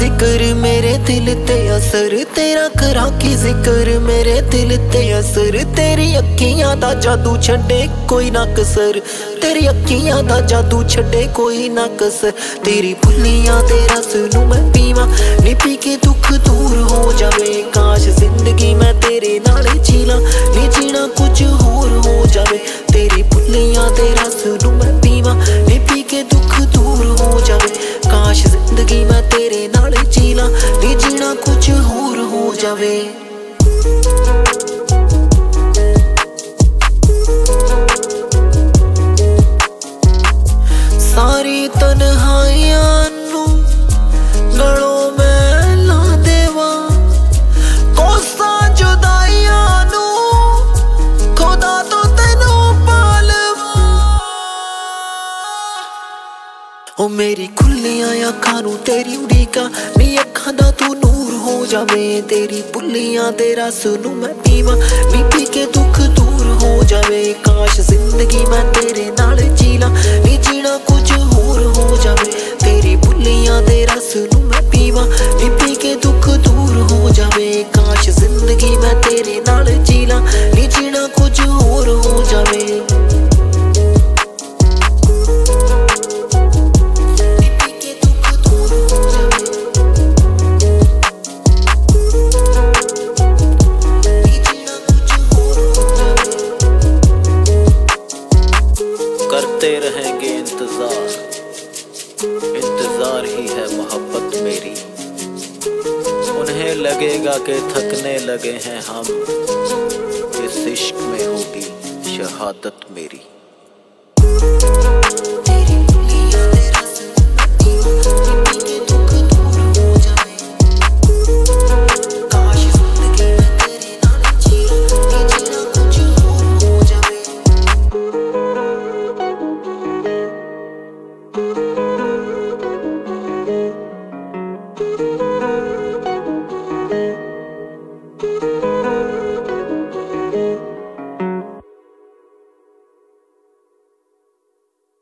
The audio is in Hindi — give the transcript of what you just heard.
जिक्र मेरे दिल ते असर तेरा करा की जिक्र मेरे दिल ते असर तेरी अखियां दा जादू छड़े कोई ना कसर तेरी अखियां दा जादू छड़े कोई ना कसर तेरी भुल्लियां ते रस नू मैं पीवां नी पी के दुख दूर हो जावे काश जिंदगी मैं तेरे नाल जीला नी जीना कुछ होर हो जावे तेरी भुल्लियां ते रस नू मैं पीवां नी पी के दुख दूर हो जावे काश जिंदगी मैं तेरे नाल जीला नी जीना कुछ होर हो जावे। सारी तन्हाइयां नू गलों मैं ला देवा कोसा जुदाइयां नू खुदा तो तेनू पालवा ओ मेरी खुलियां अखां नू तेरी उड़ीका नी अखां दा तू नूर हो जावे तेरी भुल्लियां दे रस नू मैं पीवां नी पी के दुख दूर हो जावे काश जिंदगी मैं तेरे नाल जीला नी जीना कुछ होर हो जावे तेरी भुल्लियां दे रस नू मैं पीवां नी पी के दुख दूर हो जावे काश जिंदगी मैं तेरे नाल जीला नी जीना कुछ होर हो जावे। करते रहेंगे इंतजार, इंतजार ही है मोहब्बत मेरी। उन्हें लगेगा कि थकने लगे हैं हम, इस इश्क में होगी शहादत मेरी।